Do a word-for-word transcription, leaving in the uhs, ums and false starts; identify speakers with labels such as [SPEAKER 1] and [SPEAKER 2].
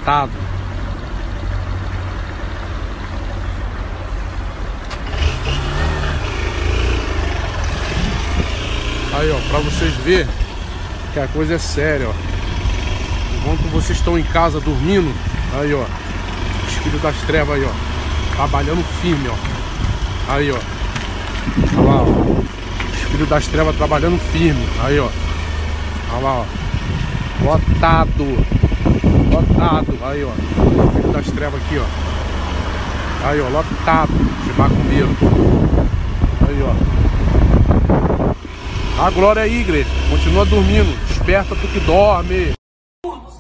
[SPEAKER 1] lotado. Aí, ó, pra vocês verem que a coisa é séria, ó. Enquanto vocês estão em casa dormindo, aí, ó, os filhos das trevas aí, ó, trabalhando firme, ó. Aí, ó. Olha lá, ó. Os filhos das trevas trabalhando firme. Aí, ó. Olha lá, ó. Lotado. Lotado. Aí, ó. Os filhos das trevas aqui, ó. Aí, ó. Lotado de macumbeiro. Aí, ó. A glória aí, igreja. Continua dormindo. Desperta porque dorme.